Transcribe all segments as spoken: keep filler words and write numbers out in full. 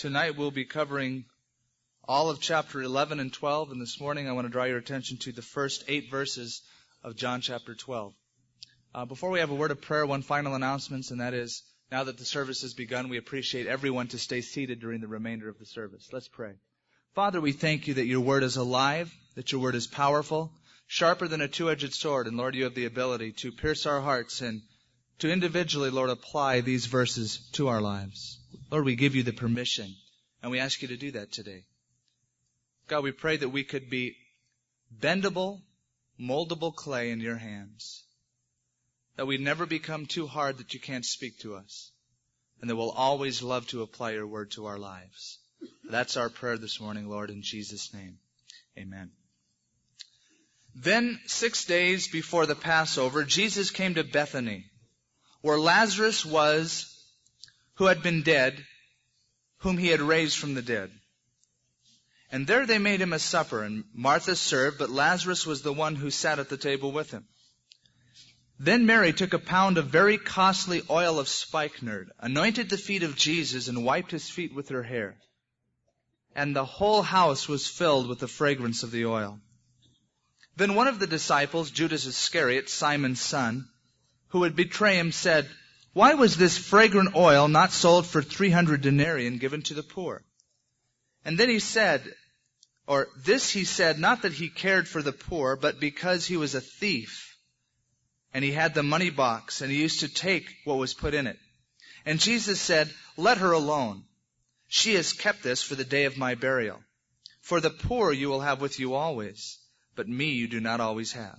Tonight we'll be covering all of chapter eleven and twelve, and this morning I want to draw your attention to the first eight verses of John chapter twelve. Uh, before we have a word of prayer, one final announcement, and that is, now that the service has begun, we appreciate everyone to stay seated during the remainder of the service. Let's pray. Father, we thank you that your word is alive, that your word is powerful, sharper than a two-edged sword, and Lord, you have the ability to pierce our hearts and to individually, Lord, apply these verses to our lives. Lord, we give you the permission, and we ask you to do that today. God, we pray that we could be bendable, moldable clay in your hands, that we never become too hard that you can't speak to us, and that we'll always love to apply your word to our lives. That's our prayer this morning, Lord, in Jesus' name. Amen. Then, six days before the Passover, Jesus came to Bethany, where Lazarus was, who had been dead, whom he had raised from the dead. And there they made him a supper, and Martha served, but Lazarus was the one who sat at the table with him. Then Mary took a pound of very costly oil of spikenard, anointed the feet of Jesus, and wiped his feet with her hair. And the whole house was filled with the fragrance of the oil. Then one of the disciples, Judas Iscariot, Simon's son, who would betray him, said, "Why was this fragrant oil not sold for three hundred denarii and given to the poor?" And then he said, or this he said, not that he cared for the poor, but because he was a thief, and he had the money box, and he used to take what was put in it. And Jesus said, "Let her alone. She has kept this for the day of my burial. For the poor you will have with you always, but me you do not always have."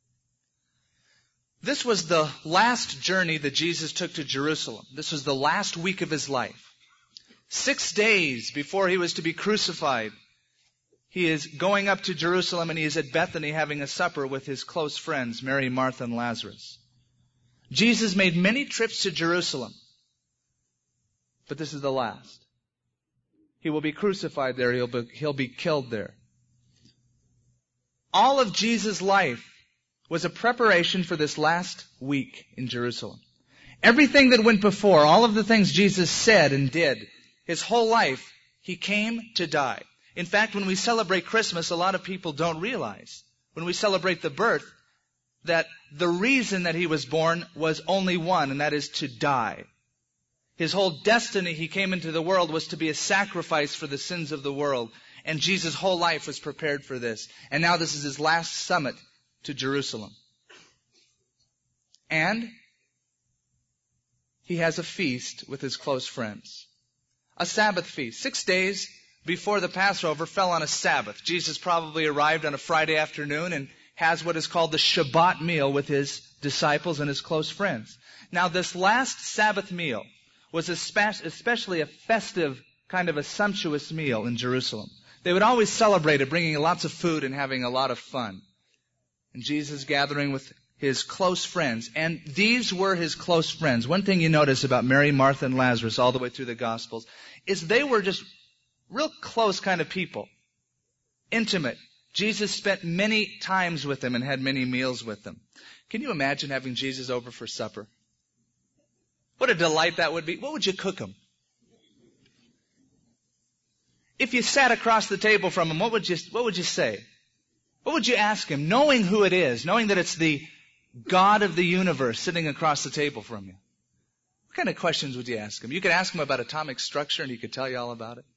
This was the last journey that Jesus took to Jerusalem. This was the last week of his life. Six days before he was to be crucified, he is going up to Jerusalem, and he is at Bethany having a supper with his close friends, Mary, Martha, and Lazarus. Jesus made many trips to Jerusalem, but this is the last. He will be crucified there. He'll be, he'll be killed there. All of Jesus' life was a preparation for this last week in Jerusalem. Everything that went before, all of the things Jesus said and did, his whole life, he came to die. In fact, when we celebrate Christmas, a lot of people don't realize, when we celebrate the birth, that the reason that he was born was only one, and that is to die. His whole destiny, he came into the world, was to be a sacrifice for the sins of the world. And Jesus' whole life was prepared for this. And now this is his last summit to Jerusalem. And he has a feast with his close friends. A Sabbath feast. Six days before the Passover fell on a Sabbath. Jesus probably arrived on a Friday afternoon and has what is called the Shabbat meal with his disciples and his close friends. Now this last Sabbath meal was especially a festive, kind of a sumptuous meal in Jerusalem. They would always celebrate it, bringing lots of food and having a lot of fun. And Jesus gathering with his close friends. And these were his close friends. One thing you notice about Mary, Martha, and Lazarus all the way through the Gospels is they were just real close kind of people. Intimate. Jesus spent many times with them and had many meals with them. Can you imagine having Jesus over for supper? What a delight that would be. What would you cook him? If you sat across the table from him, what would you, what would you say? What would you ask him, knowing who it is, knowing that it's the God of the universe sitting across the table from you? What kind of questions would you ask him? You could ask him about atomic structure and he could tell you all about it.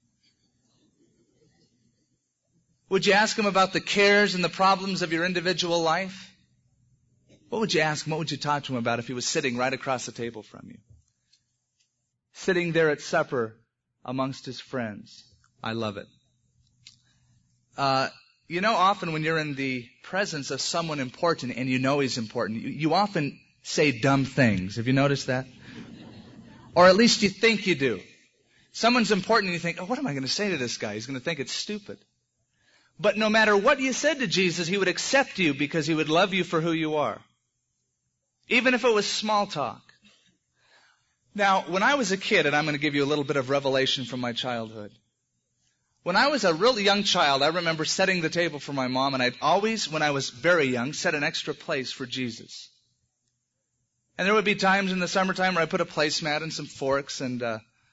Would you ask him about the cares and the problems of your individual life? What would you ask him? What would you talk to him about if he was sitting right across the table from you? Sitting there at supper amongst his friends. I love it. Uh, you know, often when you're in the presence of someone important and you know he's important, you, you often say dumb things. Have you noticed that? Or at least you think you do. Someone's important and you think, oh, what am I going to say to this guy? He's going to think it's stupid. But no matter what you said to Jesus, he would accept you because he would love you for who you are. Even if it was small talk. Now, when I was a kid, and I'm going to give you a little bit of revelation from my childhood. When I was a really young child, I remember setting the table for my mom, and I'd always, when I was very young, set an extra place for Jesus. And there would be times in the summertime where I put a placemat and some forks and uh,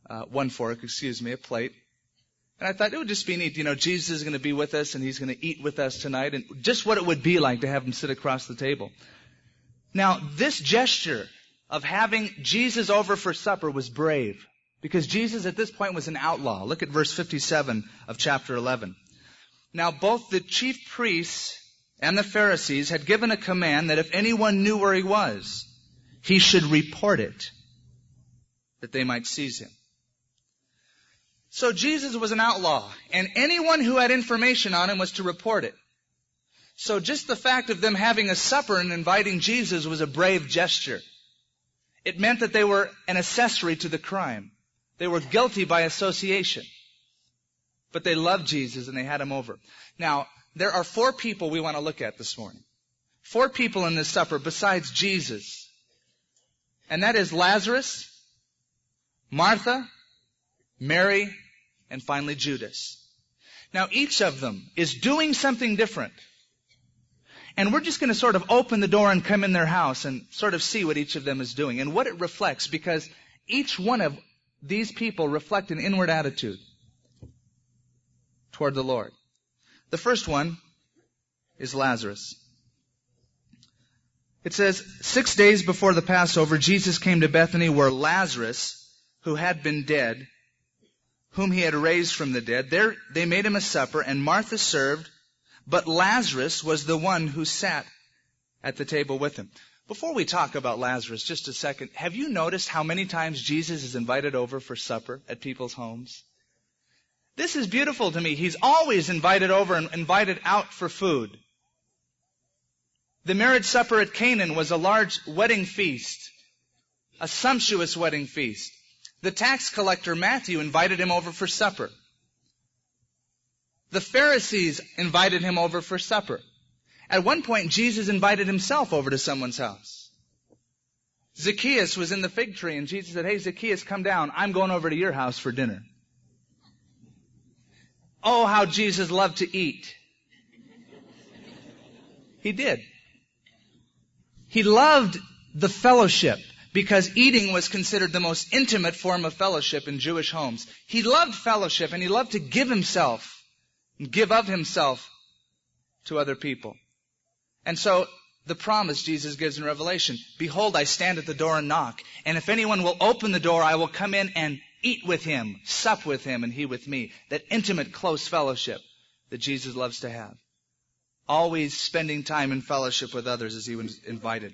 uh, one fork, excuse me, a plate. And I thought it would just be neat. You know, Jesus is going to be with us and he's going to eat with us tonight. And just what it would be like to have him sit across the table. Now, this gesture of having Jesus over for supper was brave. Because Jesus at this point was an outlaw. Look at verse fifty-seven of chapter eleven. Now, both the chief priests and the Pharisees had given a command that if anyone knew where he was, he should report it, that they might seize him. So Jesus was an outlaw, and anyone who had information on him was to report it. So just the fact of them having a supper and inviting Jesus was a brave gesture. It meant that they were an accessory to the crime. They were guilty by association. But they loved Jesus and they had him over. Now, there are four people we want to look at this morning. Four people in this supper besides Jesus. And that is Lazarus, Martha, Mary, and finally Judas. Now, each of them is doing something different. And we're just going to sort of open the door and come in their house and sort of see what each of them is doing and what it reflects, because each one of these people reflect an inward attitude toward the Lord. The first one is Lazarus. It says, six days before the Passover, Jesus came to Bethany where Lazarus, who had been dead, whom he had raised from the dead, there they made him a supper, and Martha served, but Lazarus was the one who sat at the table with him. Before we talk about Lazarus, just a second, have you noticed how many times Jesus is invited over for supper at people's homes? This is beautiful to me. He's always invited over and invited out for food. The marriage supper at Canaan was a large wedding feast, a sumptuous wedding feast. The tax collector Matthew invited him over for supper. The Pharisees invited him over for supper. At one point, Jesus invited himself over to someone's house. Zacchaeus was in the fig tree, and Jesus said, "Hey, Zacchaeus, come down. I'm going over to your house for dinner." Oh, how Jesus loved to eat. He did. He loved the fellowship because eating was considered the most intimate form of fellowship in Jewish homes. He loved fellowship, and he loved to give himself and give of himself to other people. And so the promise Jesus gives in Revelation, "Behold, I stand at the door and knock, and if anyone will open the door, I will come in and eat with him, sup with him, and he with me." That intimate, close fellowship that Jesus loves to have. Always spending time in fellowship with others as he was invited.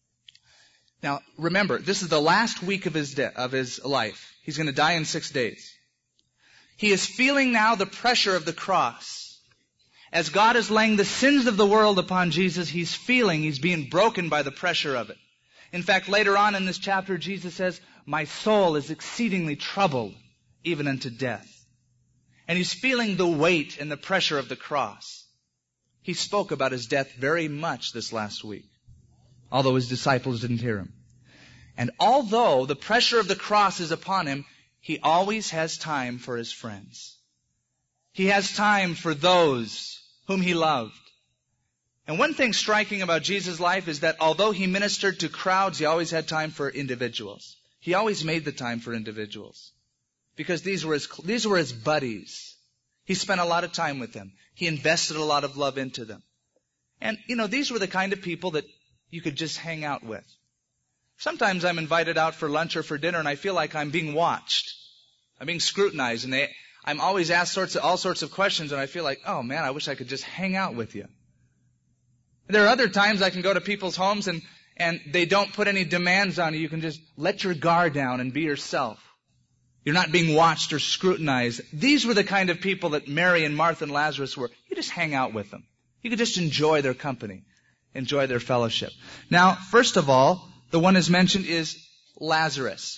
Now, remember, this is the last week of his de- of his life. He's going to die in six days. He is feeling now the pressure of the cross. As God is laying the sins of the world upon Jesus, he's feeling he's being broken by the pressure of it. In fact, later on in this chapter, Jesus says, "My soul is exceedingly troubled, even unto death." And he's feeling the weight and the pressure of the cross. He spoke about his death very much this last week, although his disciples didn't hear him. And although the pressure of the cross is upon him, he always has time for his friends. He has time for those whom he loved. And one thing striking about Jesus' life is that although he ministered to crowds, he always had time for individuals. He always made the time for individuals. Because these were his, these were his buddies. He spent a lot of time with them. He invested a lot of love into them. And, you know, these were the kind of people that you could just hang out with. Sometimes I'm invited out for lunch or for dinner and I feel like I'm being watched. I'm being scrutinized, and they, I'm always asked sorts of, all sorts of questions, and I feel like, oh man, I wish I could just hang out with you. There are other times I can go to people's homes and, and they don't put any demands on you. You can just let your guard down and be yourself. You're not being watched or scrutinized. These were the kind of people that Mary and Martha and Lazarus were. You just hang out with them. You could just enjoy their company, enjoy their fellowship. Now, first of all, the one is mentioned is Lazarus.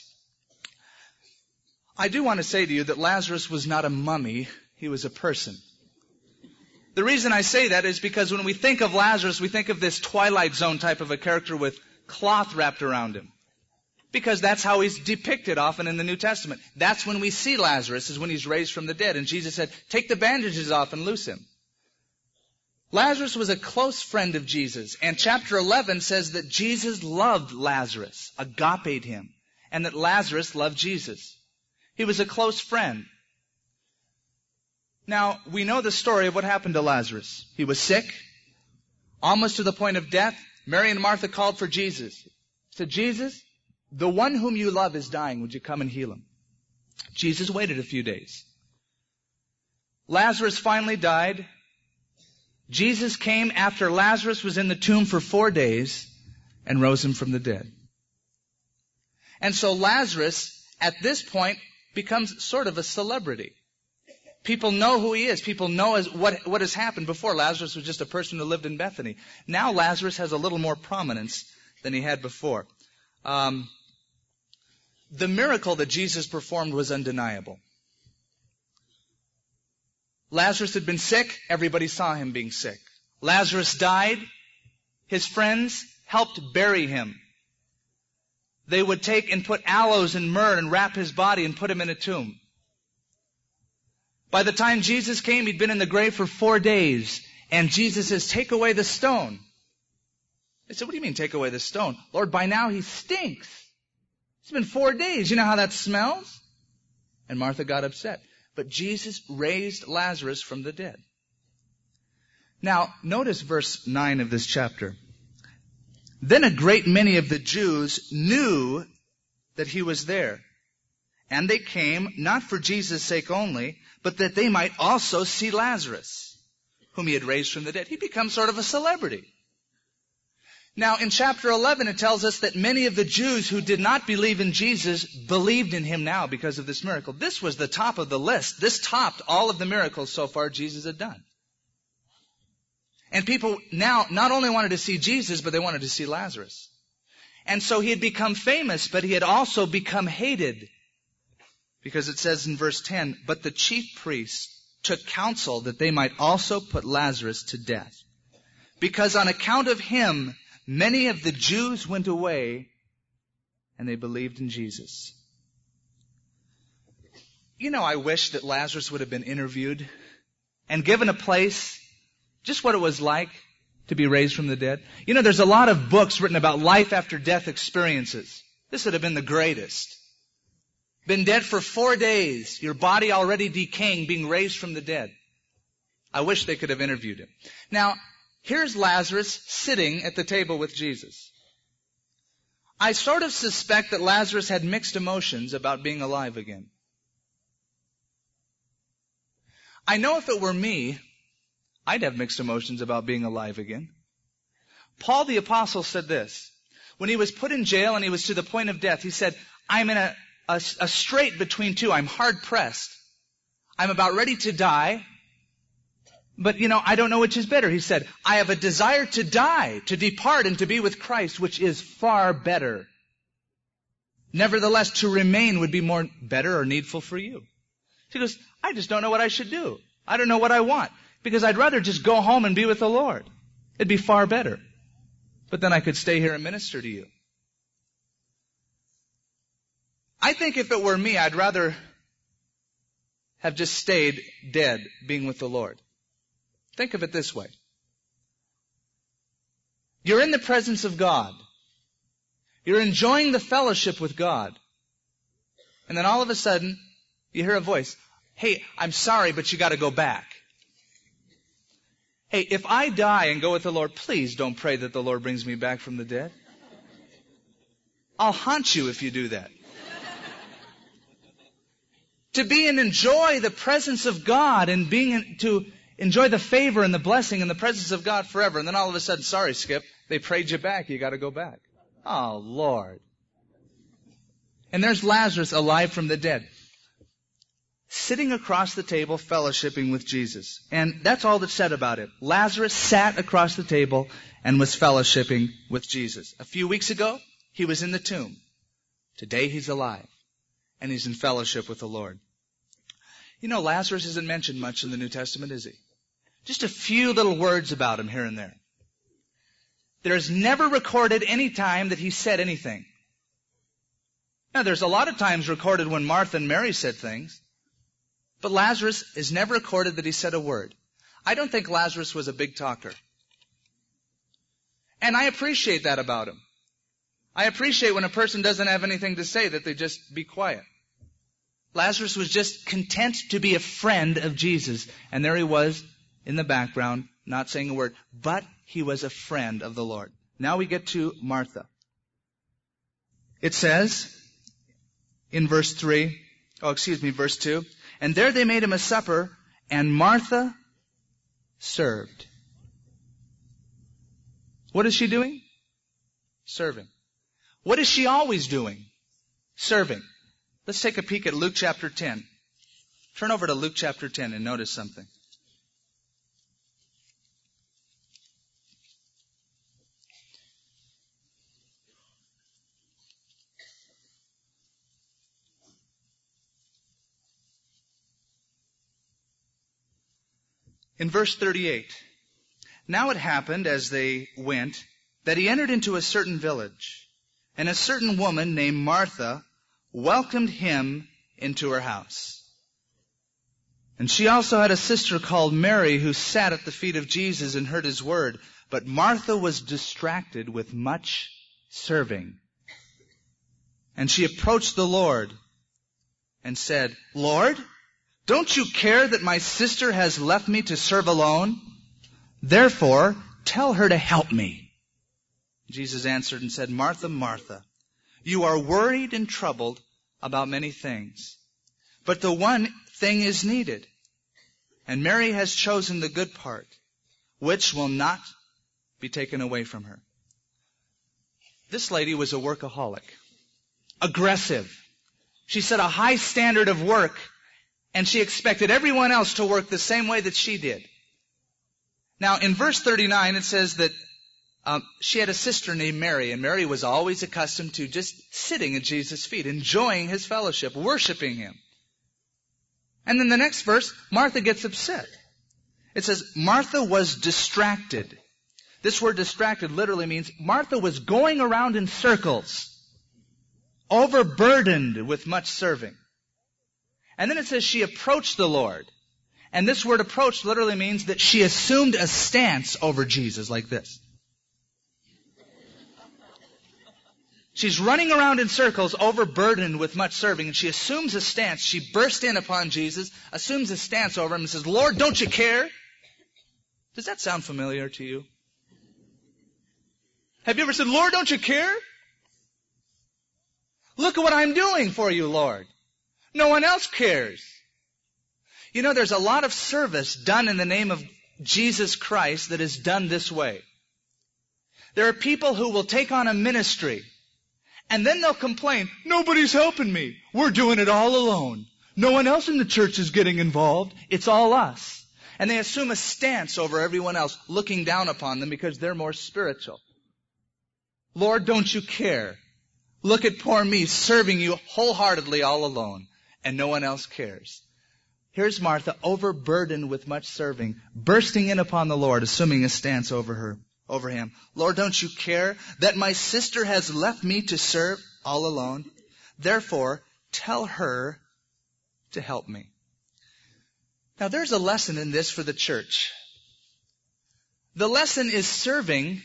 I do want to say to you that Lazarus was not a mummy, he was a person. The reason I say that is because when we think of Lazarus, we think of this Twilight Zone type of a character with cloth wrapped around him. Because that's how he's depicted often in the New Testament. That's when we see Lazarus, is when he's raised from the dead. And Jesus said, "Take the bandages off and loose him." Lazarus was a close friend of Jesus. And chapter eleven says that Jesus loved Lazarus, agaped him, and that Lazarus loved Jesus. He was a close friend. Now, we know the story of what happened to Lazarus. He was sick, almost to the point of death. Mary and Martha called for Jesus. Said, Jesus, the one whom you love is dying. Would you come and heal him? Jesus waited a few days. Lazarus finally died. Jesus came after Lazarus was in the tomb for four days and rose him from the dead. And so Lazarus, at this point, becomes sort of a celebrity. People know who he is. People know as what, what has happened. Before, Lazarus was just a person who lived in Bethany. Now Lazarus has a little more prominence than he had before. Um, the miracle that Jesus performed was undeniable. Lazarus had been sick. Everybody saw him being sick. Lazarus died. His friends helped bury him. They would take and put aloes and myrrh and wrap his body and put him in a tomb. By the time Jesus came, he'd been in the grave for four days. And Jesus says, take away the stone. They said, what do you mean take away the stone? Lord, by now he stinks. It's been four days. You know how that smells? And Martha got upset. But Jesus raised Lazarus from the dead. Now, notice verse nine of this chapter. Then a great many of the Jews knew that he was there. And they came, not for Jesus' sake only, but that they might also see Lazarus, whom he had raised from the dead. He becomes sort of a celebrity. Now, in chapter eleven, it tells us that many of the Jews who did not believe in Jesus believed in him now because of this miracle. This was the top of the list. This topped all of the miracles so far Jesus had done. And people now not only wanted to see Jesus, but they wanted to see Lazarus. And so he had become famous, but he had also become hated. Because it says in verse ten, but the chief priests took counsel that they might also put Lazarus to death. Because on account of him, many of the Jews went away and they believed in Jesus. You know, I wish that Lazarus would have been interviewed and given a place, just what it was like to be raised from the dead. You know, there's a lot of books written about life after death experiences. This would have been the greatest. Been dead for four days, your body already decaying, being raised from the dead. I wish they could have interviewed him. Now, here's Lazarus sitting at the table with Jesus. I sort of suspect that Lazarus had mixed emotions about being alive again. I know if it were me, I'd have mixed emotions about being alive again. Paul the Apostle said this. When he was put in jail and he was to the point of death, he said, I'm in a, a, a strait between two. I'm hard pressed. I'm about ready to die. But, you know, I don't know which is better. He said, I have a desire to die, to depart and to be with Christ, which is far better. Nevertheless, to remain would be more better or needful for you. He goes, I just don't know what I should do. I don't know what I want. Because I'd rather just go home and be with the Lord. It'd be far better. But then I could stay here and minister to you. I think if it were me, I'd rather have just stayed dead, being with the Lord. Think of it this way. You're in the presence of God. You're enjoying the fellowship with God. And then all of a sudden, you hear a voice. Hey, I'm sorry, but you got to go back. Hey, if I die and go with the Lord, please don't pray that the Lord brings me back from the dead. I'll haunt you if you do that. To be and enjoy the presence of God and being in, to enjoy the favor and the blessing and the presence of God forever. And then all of a sudden, sorry, Skip, they prayed you back. You got to go back. Oh, Lord. And there's Lazarus alive from the dead, sitting across the table, fellowshipping with Jesus. And that's all that's said about it. Lazarus sat across the table and was fellowshipping with Jesus. A few weeks ago, he was in the tomb. Today, he's alive. And he's in fellowship with the Lord. You know, Lazarus isn't mentioned much in the New Testament, is he? Just a few little words about him here and there. There's never recorded any time that he said anything. Now, there's a lot of times recorded when Martha and Mary said things. But Lazarus is never recorded that he said a word. I don't think Lazarus was a big talker. And I appreciate that about him. I appreciate when a person doesn't have anything to say that they just be quiet. Lazarus was just content to be a friend of Jesus. And there he was in the background, not saying a word. But he was a friend of the Lord. Now we get to Martha. It says in verse three, oh, excuse me, verse two, and there they made him a supper, and Martha served. What is she doing? Serving. What is she always doing? Serving. Let's take a peek at Luke chapter ten. Turn over to Luke chapter ten and notice something. In verse thirty-eight, now it happened as they went that he entered into a certain village, and a certain woman named Martha welcomed him into her house. And she also had a sister called Mary who sat at the feet of Jesus and heard his word. But Martha was distracted with much serving. And she approached the Lord and said, Lord, don't you care that my sister has left me to serve alone? Therefore, tell her to help me. Jesus answered and said, Martha, Martha, you are worried and troubled about many things. But the one thing is needed. And Mary has chosen the good part, which will not be taken away from her. This lady was a workaholic. Aggressive. She set a high standard of work, and she expected everyone else to work the same way that she did. Now, in verse thirty-nine, it says that Um, she had a sister named Mary, and Mary was always accustomed to just sitting at Jesus' feet, enjoying his fellowship, worshiping him. And then the next verse, Martha gets upset. It says, Martha was distracted. This word distracted literally means Martha was going around in circles, overburdened with much serving. And then it says she approached the Lord. And this word approach literally means that she assumed a stance over Jesus like this. She's running around in circles, overburdened with much serving, and she assumes a stance. She burst in upon Jesus, assumes a stance over him, and says, Lord, don't you care? Does that sound familiar to you? Have you ever said, Lord, don't you care? Look at what I'm doing for you, Lord. No one else cares. You know, there's a lot of service done in the name of Jesus Christ that is done this way. There are people who will take on a ministry, and then they'll complain, nobody's helping me. We're doing it all alone. No one else in the church is getting involved. It's all us. And they assume a stance over everyone else, looking down upon them because they're more spiritual. Lord, don't you care? Look at poor me serving you wholeheartedly all alone, and no one else cares. Here's Martha, overburdened with much serving, bursting in upon the Lord, assuming a stance over her. over him. Lord, don't you care that my sister has left me to serve all alone? Therefore, tell her to help me. Now, there's a lesson in this for the church. The lesson is serving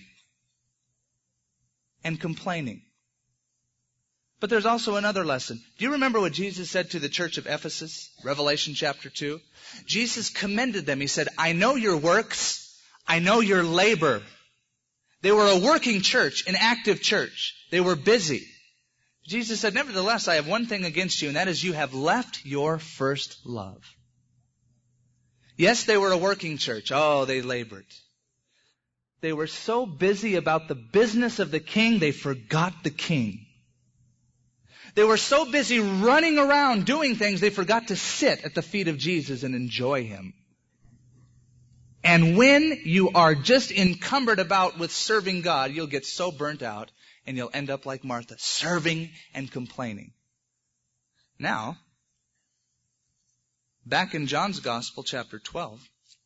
and complaining. But there's also another lesson. Do you remember what Jesus said to the church of Ephesus? Revelation chapter two. Jesus commended them. He said, I know your works. I know your labor. They were a working church, an active church. They were busy. Jesus said, nevertheless, I have one thing against you, and that is you have left your first love. Yes, they were a working church. Oh, they labored. They were so busy about the business of the king, they forgot the king. They were so busy running around doing things, they forgot to sit at the feet of Jesus and enjoy him. And when you are just encumbered about with serving God, you'll get so burnt out and you'll end up like Martha, serving and complaining. Now, back in John's Gospel, chapter twelve,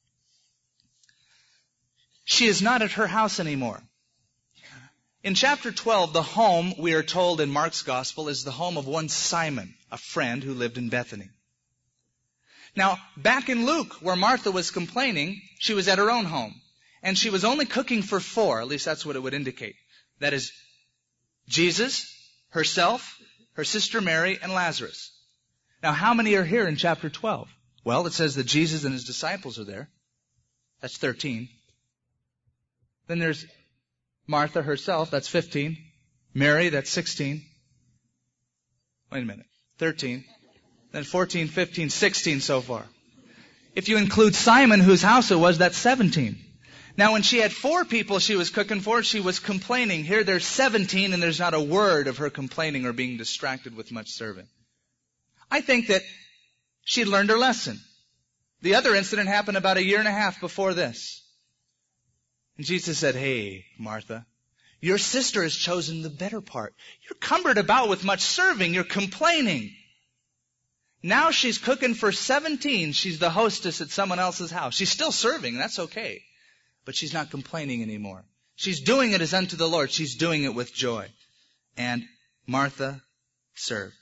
she is not at her house anymore. In chapter twelve, the home, we are told in Mark's Gospel, is the home of one Simon, a friend who lived in Bethany. Now, back in Luke, where Martha was complaining, she was at her own home. And she was only cooking for four, at least that's what it would indicate. That is, Jesus, herself, her sister Mary, and Lazarus. Now, how many are here in chapter twelve? Well, it says that Jesus and his disciples are there. That's thirteen. Then there's Martha herself. That's fifteen. Mary, that's sixteen. Wait a minute. thirteen. Then fourteen, fifteen, sixteen so far. If you include Simon, whose house it was, that's seventeen. Now, when she had four people she was cooking for, she was complaining. Here there's seventeen, and there's not a word of her complaining or being distracted with much serving. I think that she'd learned her lesson. The other incident happened about a year and a half before this. And Jesus said, hey, Martha, your sister has chosen the better part. You're cumbered about with much serving. You're complaining. Now she's cooking for seventeen. She's the hostess at someone else's house. She's still serving. That's okay. But she's not complaining anymore. She's doing it as unto the Lord. She's doing it with joy. And Martha served.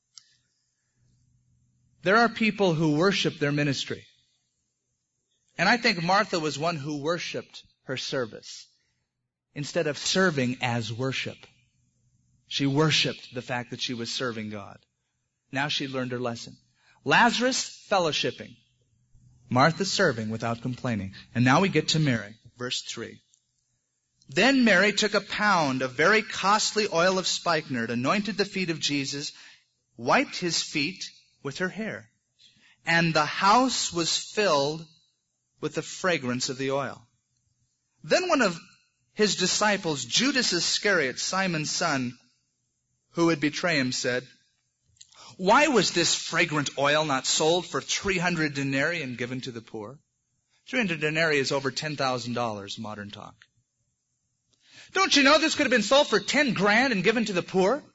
There are people who worship their ministry. And I think Martha was one who worshiped her service instead of serving as worship. She worshiped the fact that she was serving God. Now she learned her lesson. Lazarus fellowshipping. Martha serving without complaining. And now we get to Mary, verse three. Then Mary took a pound of very costly oil of spikenard, anointed the feet of Jesus, wiped his feet with her hair. And the house was filled with the fragrance of the oil. Then one of his disciples, Judas Iscariot, Simon's son, who would betray him, said, why was this fragrant oil not sold for three hundred denarii and given to the poor? three hundred denarii is over ten thousand dollars, modern talk. Don't you know this could have been sold for ten grand and given to the poor?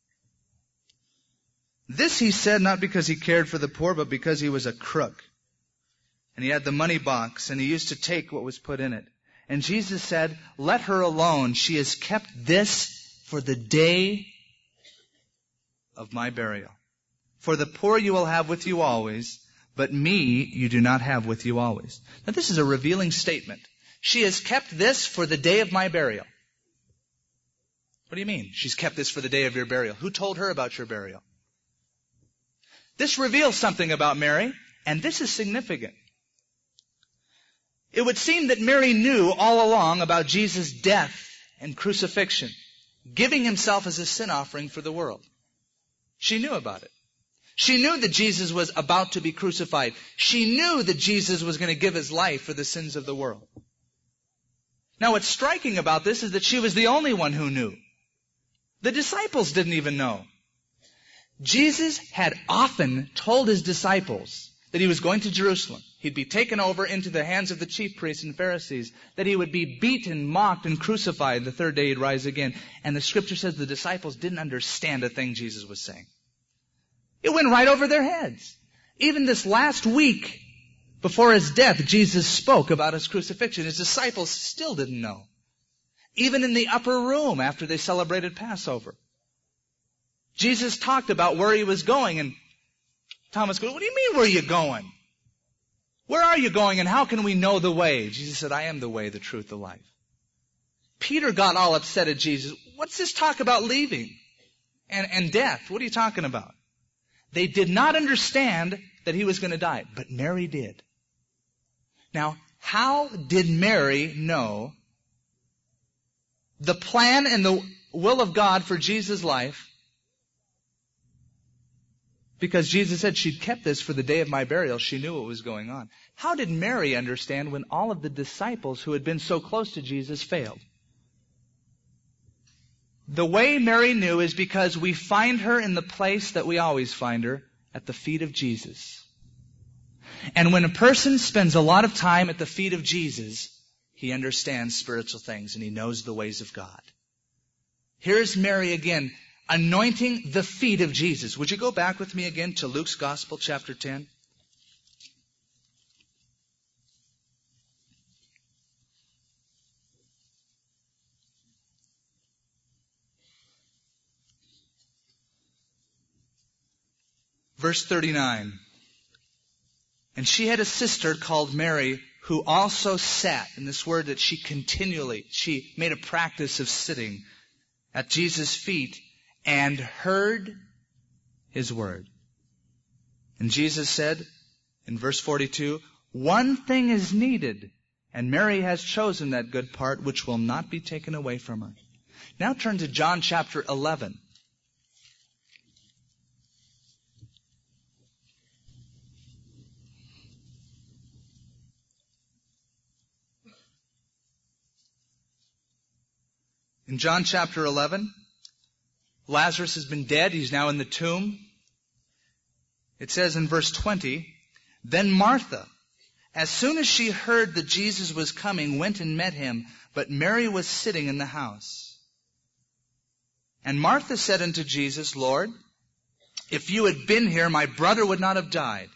This he said not because he cared for the poor, but because he was a crook. And he had the money box, and he used to take what was put in it. And Jesus said, let her alone. She has kept this for the day of my burial. For the poor you will have with you always, but me you do not have with you always. Now this is a revealing statement. She has kept this for the day of my burial. What do you mean? She's kept this for the day of your burial. Who told her about your burial? This reveals something about Mary, and this is significant. It would seem that Mary knew all along about Jesus' death and crucifixion, giving himself as a sin offering for the world. She knew about it. She knew that Jesus was about to be crucified. She knew that Jesus was going to give his life for the sins of the world. Now what's striking about this is that she was the only one who knew. The disciples didn't even know. Jesus had often told his disciples that he was going to Jerusalem. He'd be taken over into the hands of the chief priests and Pharisees, that he would be beaten, mocked, and crucified. The third day he'd rise again. And the scripture says the disciples didn't understand a thing Jesus was saying. It went right over their heads. Even this last week before his death, Jesus spoke about his crucifixion. His disciples still didn't know. Even in the upper room after they celebrated Passover, Jesus talked about where he was going, and Thomas goes, what do you mean where are you going? Where are you going and how can we know the way? Jesus said, I am the way, the truth, the life. Peter got all upset at Jesus. What's this talk about leaving and, and death? What are you talking about? They did not understand that he was going to die, but Mary did. Now, how did Mary know the plan and the will of God for Jesus' life? Because Jesus said she'd kept this for the day of my burial. She knew what was going on. How did Mary understand when all of the disciples who had been so close to Jesus failed? The way Mary knew is because we find her in the place that we always find her, at the feet of Jesus. And when a person spends a lot of time at the feet of Jesus, he understands spiritual things and he knows the ways of God. Here's Mary again, anointing the feet of Jesus. Would you go back with me again to Luke's Gospel, chapter ten? Verse thirty-nine. And she had a sister called Mary who also sat, in this word that she continually, she made a practice of sitting at Jesus' feet and heard his word. And Jesus said in verse forty-two, one thing is needed, and Mary has chosen that good part which will not be taken away from her. Now turn to John chapter eleven. In John chapter eleven, Lazarus has been dead. He's now in the tomb. It says in verse twenty, then Martha, as soon as she heard that Jesus was coming, went and met him, but Mary was sitting in the house. And Martha said unto Jesus, Lord, if you had been here, my brother would not have died.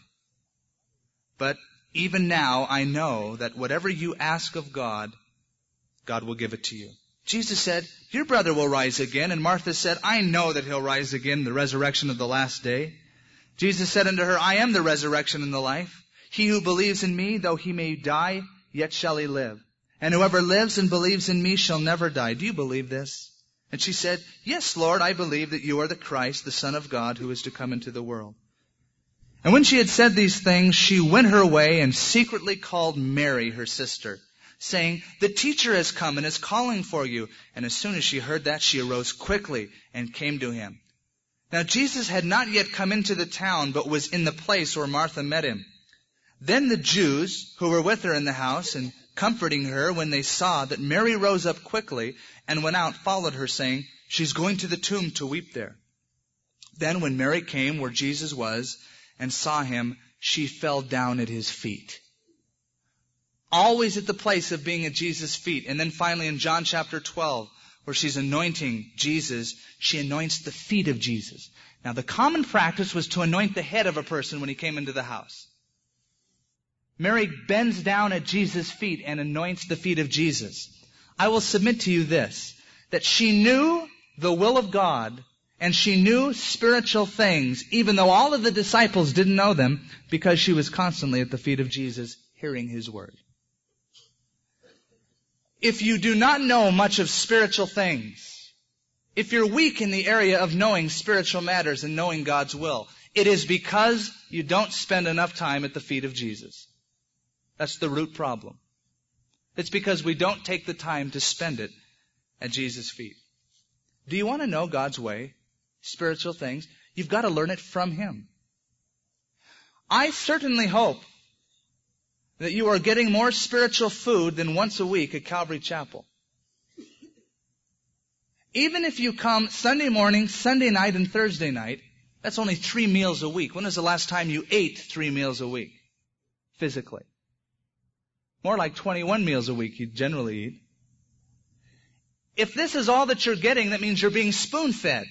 But even now I know that whatever you ask of God, God will give it to you. Jesus said, your brother will rise again. And Martha said, I know that he'll rise again, the resurrection of the last day. Jesus said unto her, I am the resurrection and the life. He who believes in me, though he may die, yet shall he live. And whoever lives and believes in me shall never die. Do you believe this? And she said, yes, Lord, I believe that you are the Christ, the Son of God, who is to come into the world. And when she had said these things, she went her way and secretly called Mary, her sister, saying, the teacher has come and is calling for you. And as soon as she heard that, she arose quickly and came to him. Now Jesus had not yet come into the town, but was in the place where Martha met him. Then the Jews who were with her in the house and comforting her, when they saw that Mary rose up quickly and went out, followed her, saying, she's going to the tomb to weep there. Then when Mary came where Jesus was and saw him, she fell down at his feet. Always at the place of being at Jesus' feet. And then finally in John chapter twelve, where she's anointing Jesus, she anoints the feet of Jesus. Now the common practice was to anoint the head of a person when he came into the house. Mary bends down at Jesus' feet and anoints the feet of Jesus. I will submit to you this, that she knew the will of God and she knew spiritual things, even though all of the disciples didn't know them, because she was constantly at the feet of Jesus hearing his word. If you do not know much of spiritual things, if you're weak in the area of knowing spiritual matters and knowing God's will, it is because you don't spend enough time at the feet of Jesus. That's the root problem. It's because we don't take the time to spend it at Jesus' feet. Do you want to know God's way, spiritual things? You've got to learn it from him. I certainly hope that you are getting more spiritual food than once a week at Calvary Chapel. Even if you come Sunday morning, Sunday night, and Thursday night, that's only three meals a week. When was the last time you ate three meals a week? Physically. More like twenty-one meals a week you generally eat. If this is all that you're getting, that means you're being spoon-fed.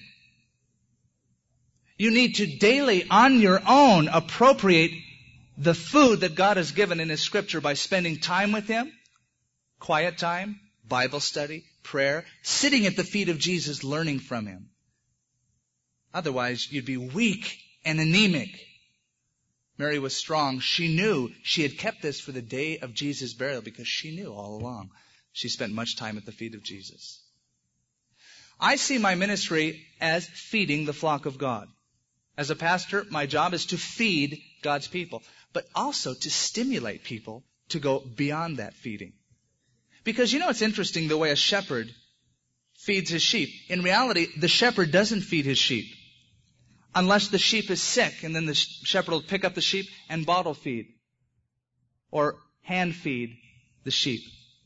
You need to daily, on your own, appropriate the food that God has given in his scripture by spending time with him, quiet time, Bible study, prayer, sitting at the feet of Jesus, learning from him. Otherwise, you'd be weak and anemic. Mary was strong. She knew she had kept this for the day of Jesus' burial because she knew all along. She spent much time at the feet of Jesus. I see my ministry as feeding the flock of God. As a pastor, my job is to feed God's people, but also to stimulate people to go beyond that feeding. Because you know it's interesting the way a shepherd feeds his sheep. In reality, the shepherd doesn't feed his sheep unless the sheep is sick, and then the shepherd will pick up the sheep and bottle feed or hand feed the sheep.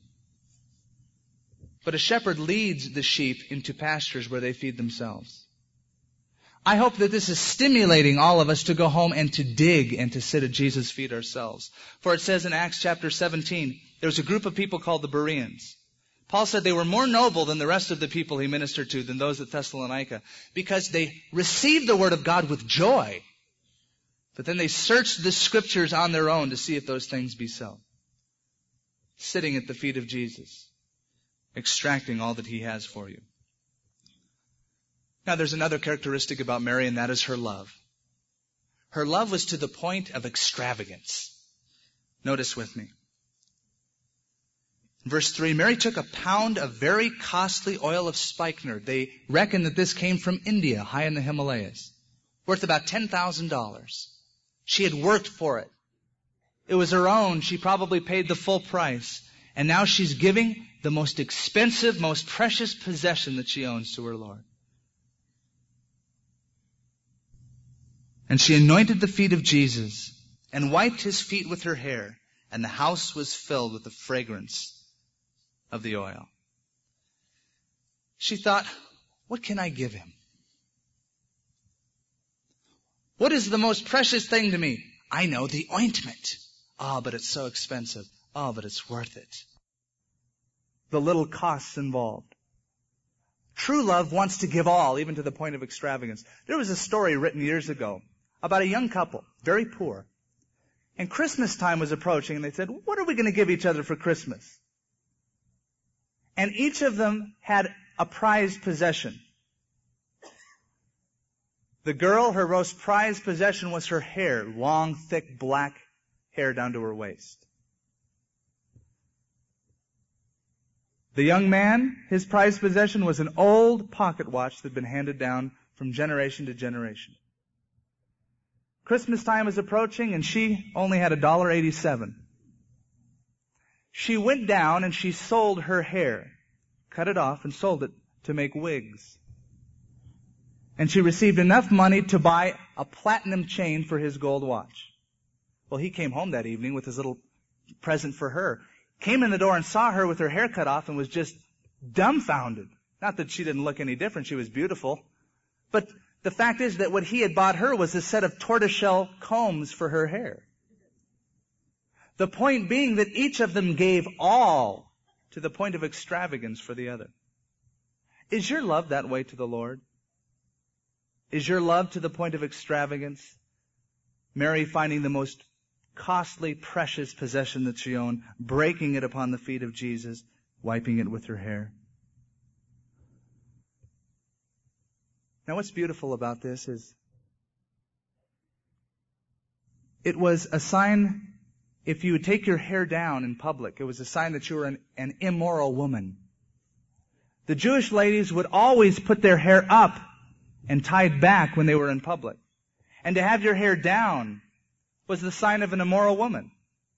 But a shepherd leads the sheep into pastures where they feed themselves. I hope that this is stimulating all of us to go home and to dig and to sit at Jesus' feet ourselves. For it says in Acts chapter seventeen, there was a group of people called the Bereans. Paul said they were more noble than the rest of the people he ministered to, than those at Thessalonica, because they received the word of God with joy. But then they searched the scriptures on their own to see if those things be so. Sitting at the feet of Jesus, extracting all that he has for you. Now there's another characteristic about Mary, and that is her love. Her love was to the point of extravagance. Notice with me. Verse three, Mary took a pound of very costly oil of spikenard. They reckon that this came from India, high in the Himalayas, worth about ten thousand dollars. She had worked for it. It was her own. She probably paid the full price. And now she's giving the most expensive, most precious possession that she owns to her Lord. And she anointed the feet of Jesus and wiped his feet with her hair, and the house was filled with the fragrance of the oil. She thought, what can I give him? What is the most precious thing to me? I know, the ointment. Ah, oh, but it's so expensive. Oh, but it's worth it. The little costs involved. True love wants to give all, even to the point of extravagance. There was a story written years ago about a young couple, very poor. And Christmas time was approaching, and they said, what are we going to give each other for Christmas? And each of them had a prized possession. The girl, her most prized possession was her hair, long, thick, black hair down to her waist. The young man, his prized possession was an old pocket watch that had been handed down from generation to generation. Christmas time was approaching, and she only had one dollar and eighty-seven cents. She went down and she sold her hair, cut it off and sold it to make wigs. And she received enough money to buy a platinum chain for his gold watch. Well, he came home that evening with his little present for her. Came in the door and saw her with her hair cut off and was just dumbfounded. Not that she didn't look any different. She was beautiful. But the fact is that what he had bought her was a set of tortoiseshell combs for her hair. The point being that each of them gave all to the point of extravagance for the other. Is your love that way to the Lord? Is your love to the point of extravagance? Mary finding the most costly, precious possession that she owned, breaking it upon the feet of Jesus, wiping it with her hair. Now what's beautiful about this is it was a sign, if you would take your hair down in public, it was a sign that you were an, an immoral woman. The Jewish ladies would always put their hair up and tied back when they were in public. And to have your hair down was the sign of an immoral woman.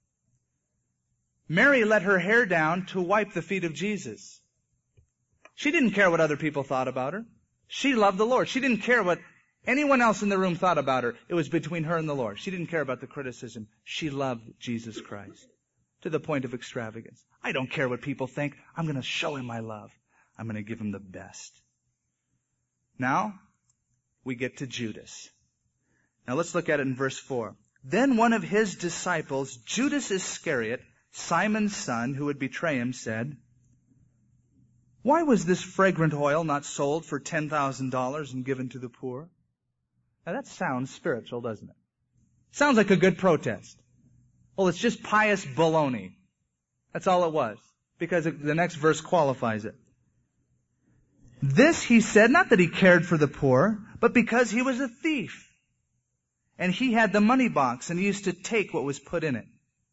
Mary let her hair down to wipe the feet of Jesus. She didn't care what other people thought about her. She loved the Lord. She didn't care what anyone else in the room thought about her. It was between her and the Lord. She didn't care about the criticism. She loved Jesus Christ to the point of extravagance. I don't care what people think. I'm going to show him my love. I'm going to give him the best. Now, we get to Judas. Now let's look at it in verse four. Then one of his disciples, Judas Iscariot, Simon's son, who would betray him, said, why was this fragrant oil not sold for ten thousand dollars and given to the poor? Now that sounds spiritual, doesn't it? Sounds like a good protest. Well, it's just pious baloney. That's all it was. Because the next verse qualifies it. This he said, not that he cared for the poor, but because he was a thief. And he had the money box and he used to take what was put in it.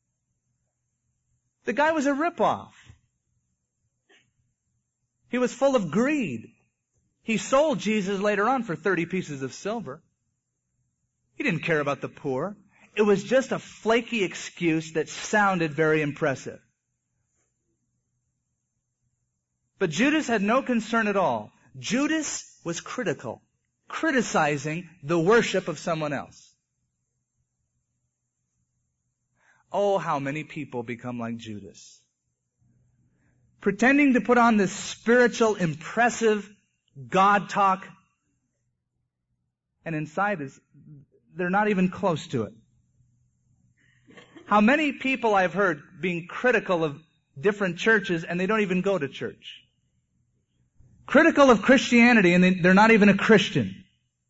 The guy was a ripoff. He was full of greed. He sold Jesus later on for thirty pieces of silver. He didn't care about the poor. It was just a flaky excuse that sounded very impressive. But Judas had no concern at all. Judas was critical, criticizing the worship of someone else. Oh, how many people become like Judas. Pretending to put on this spiritual, impressive God talk, and inside is, they're not even close to it. How many people I've heard being critical of different churches and they don't even go to church. Critical of Christianity and they, they're not even a Christian.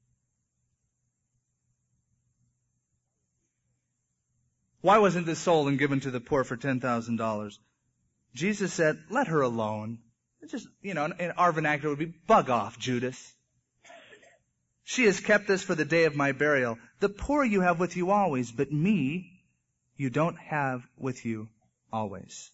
Why wasn't this sold and given to the poor for ten thousand dollars? Jesus said, let her alone. It's just, you know, in our vernacular would be, bug off, Judas. She has kept this for the day of my burial. The poor you have with you always, but me you don't have with you always.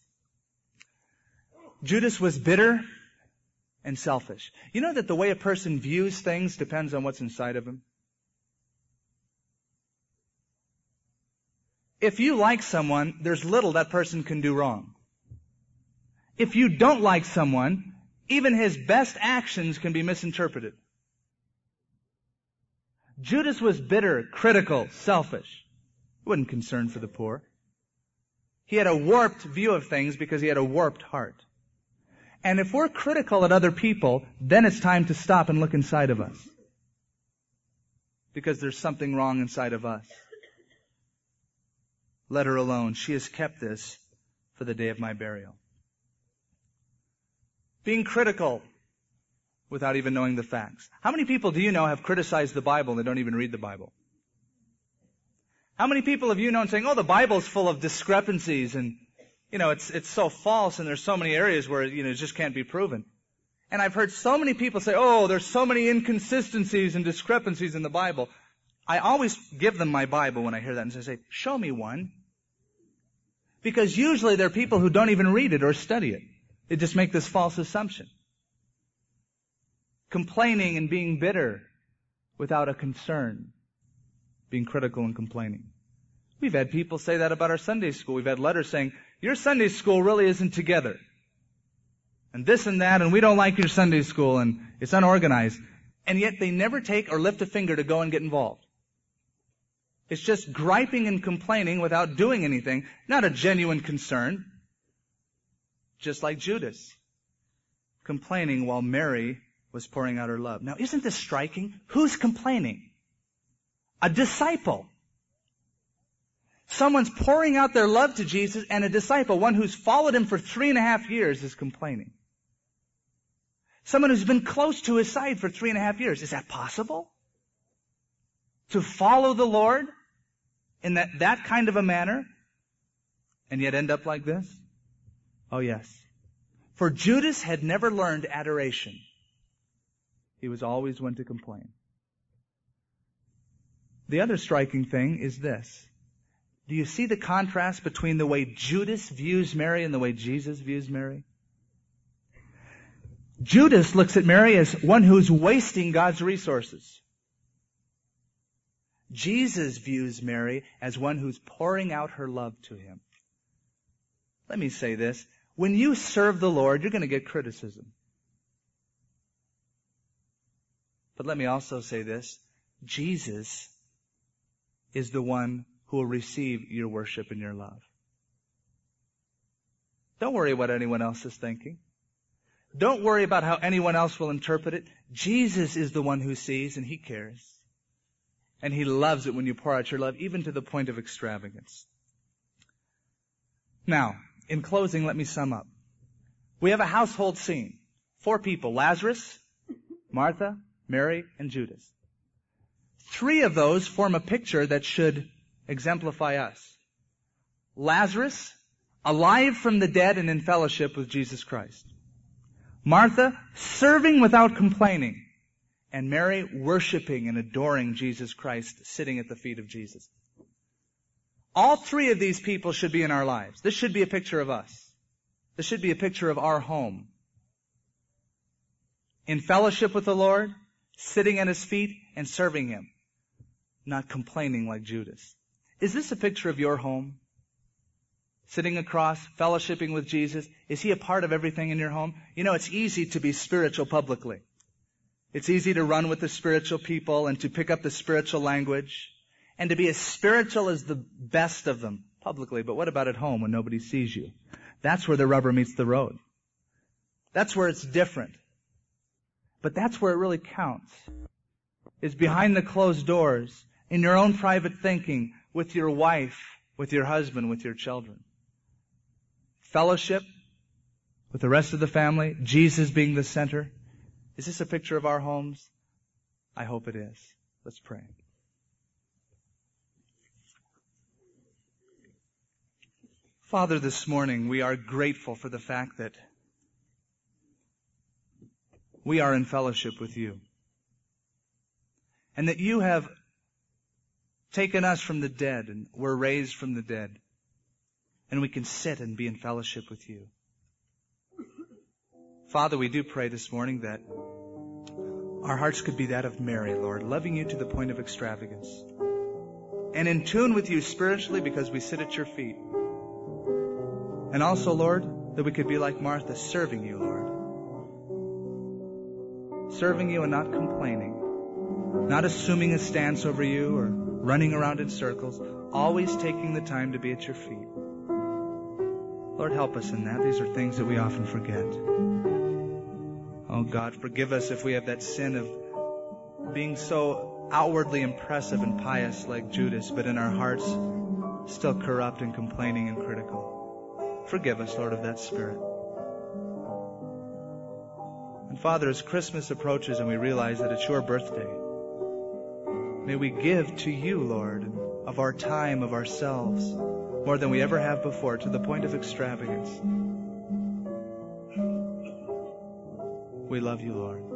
Judas was bitter and selfish. You know that the way a person views things depends on what's inside of him? If you like someone, there's little that person can do wrong. If you don't like someone, even his best actions can be misinterpreted. Judas was bitter, critical, selfish. He wasn't concerned for the poor. He had a warped view of things because he had a warped heart. And if we're critical at other people, then it's time to stop and look inside of us. Because there's something wrong inside of us. Let her alone. She has kept this for the day of my burial. Being critical without even knowing the facts. How many people do you know have criticized the Bible and they don't even read the Bible? How many people have you known saying, oh, the Bible's full of discrepancies and, you know, it's it's so false and there's so many areas where, you know, it just can't be proven. And I've heard so many people say, oh, there's so many inconsistencies and discrepancies in the Bible. I always give them my Bible when I hear that and say, show me one. Because usually there are people who don't even read it or study it. They just make this false assumption. Complaining and being bitter without a concern. Being critical and complaining. We've had people say that about our Sunday school. We've had letters saying, your Sunday school really isn't together. And this and that, and we don't like your Sunday school, and it's unorganized. And yet they never take or lift a finger to go and get involved. It's just griping and complaining without doing anything, not a genuine concern. Just like Judas, complaining while Mary was pouring out her love. Now, isn't this striking? Who's complaining? A disciple. Someone's pouring out their love to Jesus, and a disciple, one who's followed him for three and a half years, is complaining. Someone who's been close to his side for three and a half years. Is that possible? To follow the Lord in that, that kind of a manner, and yet end up like this? Oh yes. For Judas had never learned adoration. He was always one to complain. The other striking thing is this. Do you see the contrast between the way Judas views Mary and the way Jesus views Mary? Judas looks at Mary as one who's wasting God's resources. Jesus views Mary as one who's pouring out her love to him. Let me say this. When you serve the Lord, you're going to get criticism. But let me also say this. Jesus is the one who will receive your worship and your love. Don't worry what anyone else is thinking. Don't worry about how anyone else will interpret it. Jesus is the one who sees, and He cares. And He loves it when you pour out your love, even to the point of extravagance. Now, in closing, let me sum up. We have a household scene. Four people, Lazarus, Martha, Mary, and Judas. Three of those form a picture that should exemplify us. Lazarus, alive from the dead and in fellowship with Jesus Christ. Martha, serving without complaining. And Mary, worshiping and adoring Jesus Christ, sitting at the feet of Jesus. All three of these people should be in our lives. This should be a picture of us. This should be a picture of our home. In fellowship with the Lord, sitting at His feet and serving Him. Not complaining like Judas. Is this a picture of your home? Sitting across, fellowshipping with Jesus. Is He a part of everything in your home? You know, it's easy to be spiritual publicly. It's easy to run with the spiritual people and to pick up the spiritual language and to be as spiritual as the best of them publicly. But what about at home when nobody sees you? That's where the rubber meets the road. That's where it's different. But that's where it really counts. Is behind the closed doors, in your own private thinking, with your wife, with your husband, with your children. Fellowship with the rest of the family, Jesus being the center. Is this a picture of our homes? I hope it is. Let's pray. Father, this morning we are grateful for the fact that we are in fellowship with You. And that You have taken us from the dead and we're raised from the dead. And we can sit and be in fellowship with You. Father, we do pray this morning that our hearts could be that of Mary, Lord, loving You to the point of extravagance. and in tune with you spiritually because we sit at your feet. And also, Lord, that we could be like Martha, serving you, Lord. Serving you and not complaining. Not assuming a stance over you or running around in circles. Always taking the time to be at your feet. Lord, help us in that. These are things that we often forget. Oh God, forgive us if we have that sin of being so outwardly impressive and pious like Judas, but in our hearts still corrupt and complaining and critical. Forgive us, Lord, of that spirit. And Father, as Christmas approaches and we realize that it's your birthday, may we give to you, Lord, of our time, of ourselves, more than we ever have before, to the point of extravagance. We love you, Lord.